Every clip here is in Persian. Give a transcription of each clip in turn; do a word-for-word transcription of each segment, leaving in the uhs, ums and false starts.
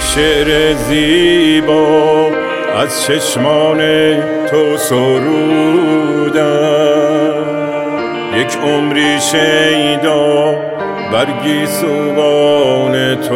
شعر زیبا از چشمان تو سرودم، یک عمری شیدا برگی سوبان تو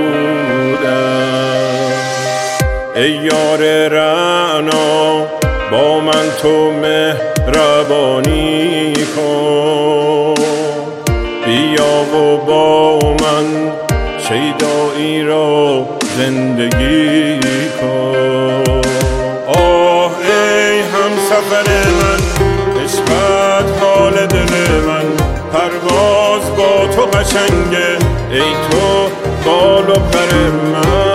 بودم. ای یار رعنا با من تو مهربانی کن، بیا و با من شیدایی را زندگی کن. آه ای همسفر من، عشقت حال دل من، پرواز با تو قشنگه، ای تو بال و پر من.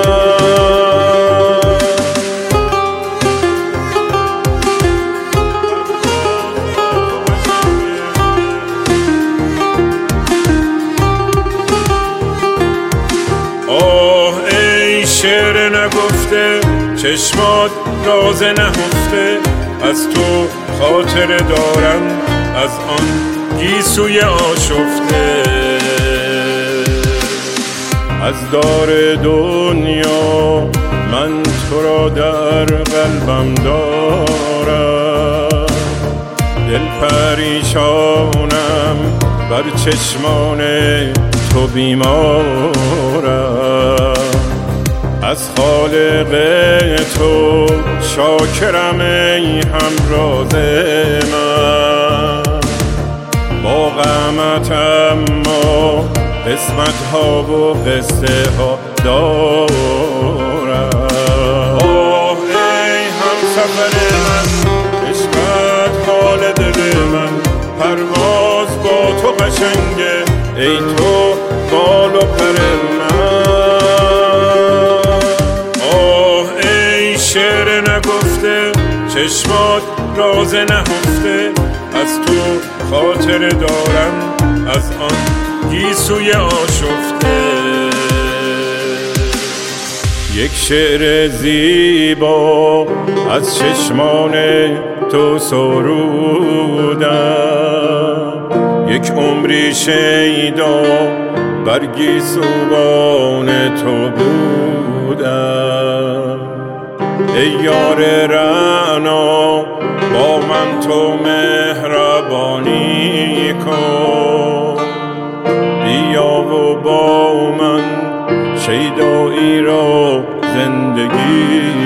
آه ای شعر نگفته، چشمات راز نهفته، از تو خاطر دارم از آن گیسوی آشفته. از دار دنیا من تو را در قلبم دارم، دل پریشانم بر چشمان تو بیمارم. از خالق تو شاکرم ای همراز من، با غمت اما قسمت ها و قصه ها دارم. آه ای همسفر من، عشقت حال دل من، پرواز با تو قشنگه، ای تو بال و پر من. آه ای شعر نگفته، چشمات راز نهفته، از تو خاطر دارم از آن گیسوی آشفته. یک شعر زیبا از چشمان تو سرودم، یک عمری شیدا برگی سوبان تو بودم. ای یار رعنا با من تو مهربانی کن، بیا و با من شیدایی را زندگی